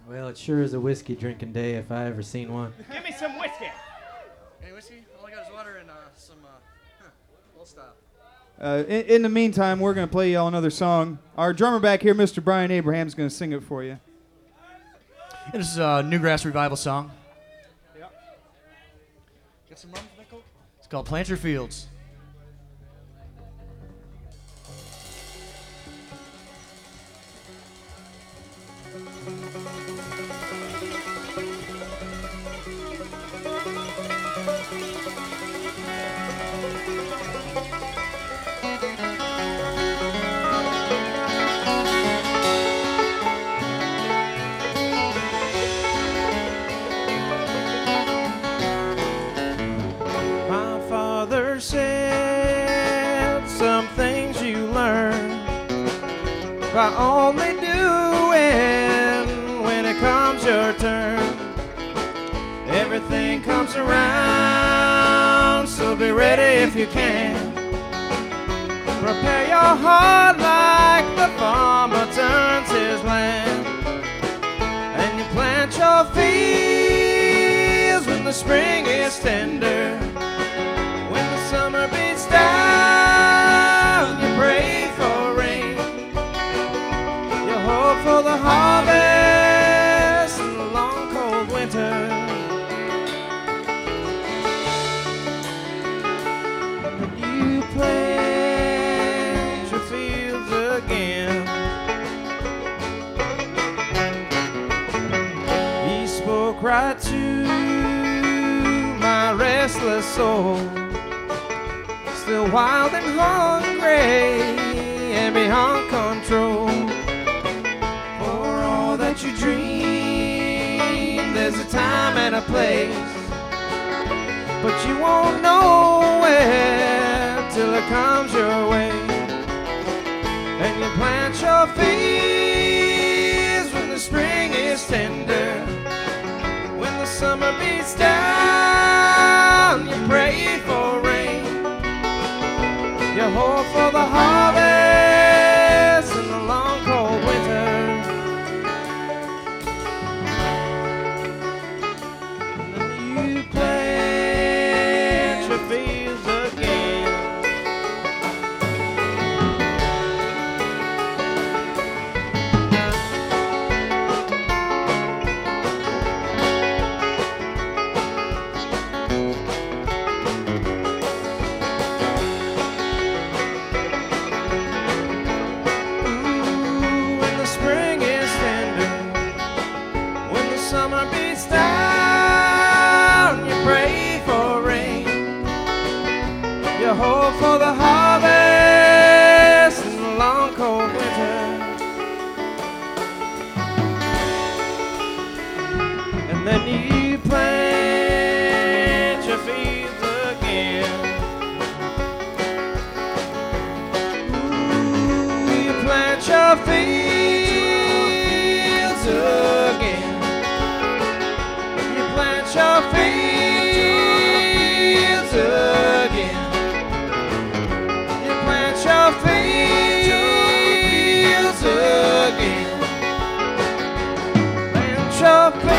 Well, it sure is a whiskey drinking day if I ever seen one. Give me some whiskey. Any whiskey? All I got is water and some old style. In the meantime, we're going to play y'all another song. Our drummer back here, Mr. Brian Abraham, is going to sing it for you. And this is a Newgrass Revival song. Yep. Get some rum for that Coke? It's called Plant Your Fields. My father said some things you learn by only doing when it comes your turn. Everything comes around, so be ready if you can. Prepare your heart like the farmer turns his land, and you plant your fields when the spring is tender. When the summer beats down, you pray for rain. You hope for the harvest in the long cold winter. But you plant your fields again. He spoke right to my restless soul, still wild and hungry and beyond control. For all that you dream, there's a time and a place, but you won't know where till it comes your way. And you plant your fields when the spring is tender. When the summer beats down, you pray for rain. You hope for the harvest in the long cold winter. And then you plant your fields again. When the spring is tender, when the summer beats down, you pray for rain. You hope for the harvest in the long cold winter. And then you plant your fields again. You plant your fields again. You plant your fields again. You plant your fields again. Plant your fields